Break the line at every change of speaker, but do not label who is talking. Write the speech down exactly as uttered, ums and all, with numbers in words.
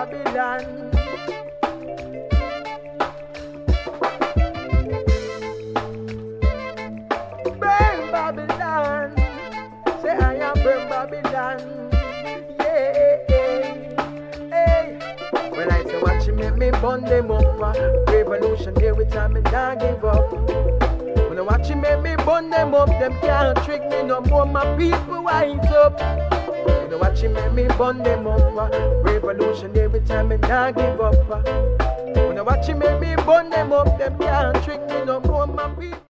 Babylon. Burn Babylon. Say I am burn Babylon. Yeah. Hey. Well, I say watch you make me burn them up. Revolution every time and I give up. When I watch you make me burn them up, them can't trick me no more. My people wise up. When I watch you make me burn them up. Revolution every time and I give up. When I watch you make me burn them up, them can't trick me no more. My people.